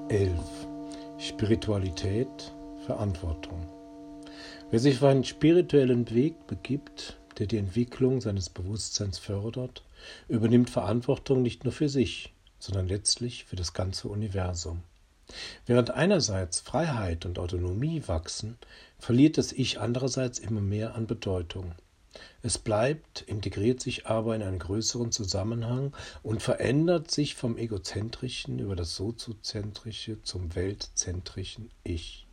11. Spiritualität, Verantwortung. Wer sich auf einen spirituellen Weg begibt, der die Entwicklung seines Bewusstseins fördert, übernimmt Verantwortung nicht nur für sich, sondern letztlich für das ganze Universum. Während einerseits Freiheit und Autonomie wachsen, verliert das Ich andererseits immer mehr an Bedeutung. Es bleibt, integriert sich aber in einen größeren Zusammenhang und verändert sich vom egozentrischen über das soziozentrische zum weltzentrischen Ich.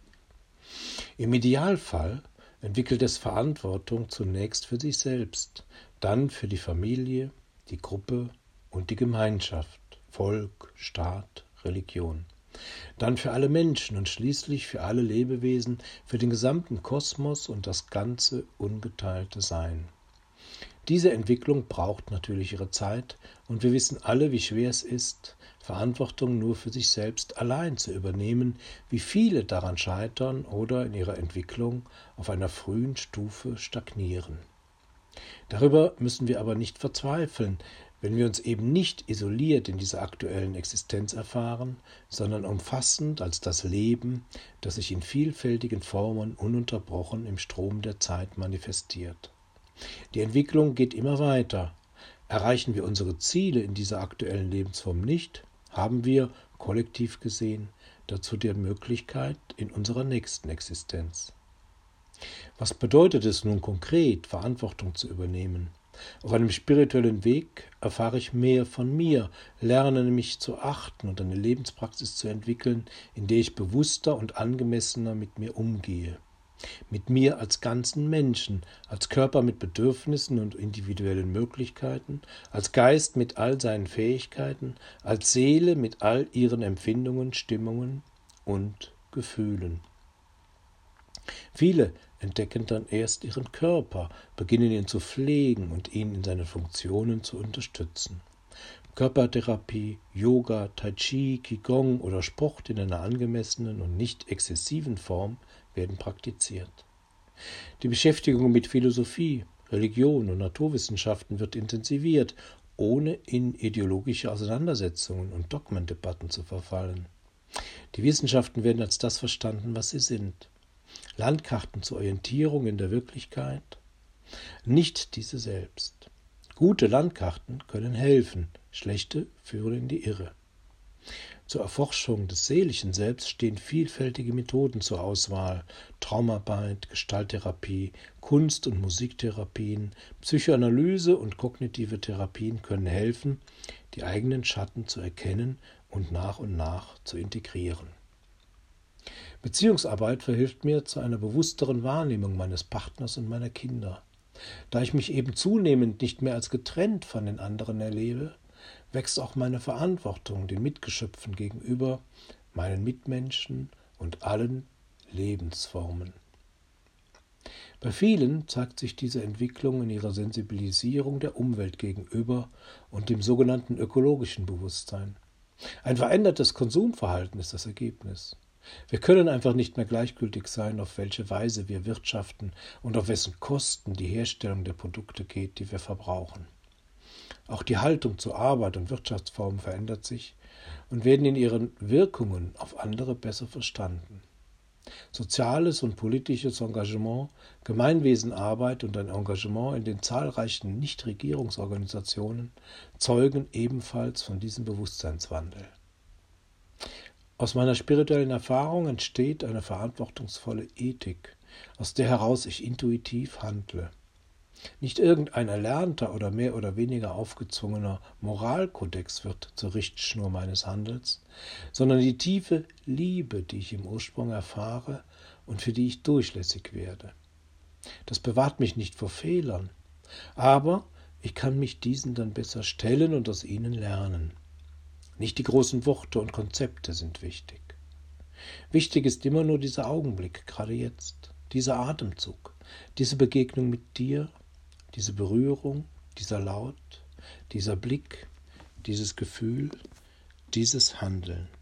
Im Idealfall entwickelt es Verantwortung zunächst für sich selbst, dann für die Familie, die Gruppe und die Gemeinschaft, Volk, Staat, Religion. Dann für alle Menschen und schließlich für alle Lebewesen, für den gesamten Kosmos und das ganze ungeteilte Sein. Diese Entwicklung braucht natürlich ihre Zeit und wir wissen alle, wie schwer es ist, Verantwortung nur für sich selbst allein zu übernehmen, wie viele daran scheitern oder in ihrer Entwicklung auf einer frühen Stufe stagnieren. Darüber müssen wir aber nicht verzweifeln, wenn wir uns eben nicht isoliert in dieser aktuellen Existenz erfahren, sondern umfassend als das Leben, das sich in vielfältigen Formen ununterbrochen im Strom der Zeit manifestiert. Die Entwicklung geht immer weiter. Erreichen wir unsere Ziele in dieser aktuellen Lebensform nicht, haben wir, kollektiv gesehen, dazu die Möglichkeit in unserer nächsten Existenz. Was bedeutet es nun konkret, Verantwortung zu übernehmen? Auf einem spirituellen Weg erfahre ich mehr von mir, lerne mich zu achten und eine Lebenspraxis zu entwickeln, in der ich bewusster und angemessener mit mir umgehe. Mit mir als ganzen Menschen, als Körper mit Bedürfnissen und individuellen Möglichkeiten, als Geist mit all seinen Fähigkeiten, als Seele mit all ihren Empfindungen, Stimmungen und Gefühlen. Viele entdecken dann erst ihren Körper, beginnen ihn zu pflegen und ihn in seinen Funktionen zu unterstützen. Körpertherapie, Yoga, Tai Chi, Qigong oder Sport in einer angemessenen und nicht exzessiven Form werden praktiziert. Die Beschäftigung mit Philosophie, Religion und Naturwissenschaften wird intensiviert, ohne in ideologische Auseinandersetzungen und Dogmendebatten zu verfallen. Die Wissenschaften werden als das verstanden, was sie sind. Landkarten zur Orientierung in der Wirklichkeit, nicht diese selbst. Gute Landkarten können helfen, schlechte führen in die Irre. Zur Erforschung des seelischen Selbst stehen vielfältige Methoden zur Auswahl: Traumarbeit, Gestalttherapie, Kunst- und Musiktherapien, Psychoanalyse und kognitive Therapien können helfen, die eigenen Schatten zu erkennen und nach zu integrieren. Beziehungsarbeit verhilft mir zu einer bewussteren Wahrnehmung meines Partners und meiner Kinder. Da ich mich eben zunehmend nicht mehr als getrennt von den anderen erlebe, wächst auch meine Verantwortung den Mitgeschöpfen gegenüber, meinen Mitmenschen und allen Lebensformen. Bei vielen zeigt sich diese Entwicklung in ihrer Sensibilisierung der Umwelt gegenüber und dem sogenannten ökologischen Bewusstsein. Ein verändertes Konsumverhalten ist das Ergebnis. Wir können einfach nicht mehr gleichgültig sein, auf welche Weise wir wirtschaften und auf wessen Kosten die Herstellung der Produkte geht, die wir verbrauchen. Auch die Haltung zur Arbeit und Wirtschaftsform verändert sich und werden in ihren Wirkungen auf andere besser verstanden. Soziales und politisches Engagement, Gemeinwesenarbeit und ein Engagement in den zahlreichen Nichtregierungsorganisationen zeugen ebenfalls von diesem Bewusstseinswandel. Aus meiner spirituellen Erfahrung entsteht eine verantwortungsvolle Ethik, aus der heraus ich intuitiv handle. Nicht irgendein erlernter oder mehr oder weniger aufgezwungener Moralkodex wird zur Richtschnur meines Handels, sondern die tiefe Liebe, die ich im Ursprung erfahre und für die ich durchlässig werde. Das bewahrt mich nicht vor Fehlern, aber ich kann mich diesen dann besser stellen und aus ihnen lernen. Nicht die großen Worte und Konzepte sind wichtig. Wichtig ist immer nur dieser Augenblick, gerade jetzt, dieser Atemzug, diese Begegnung mit dir, diese Berührung, dieser Laut, dieser Blick, dieses Gefühl, dieses Handeln.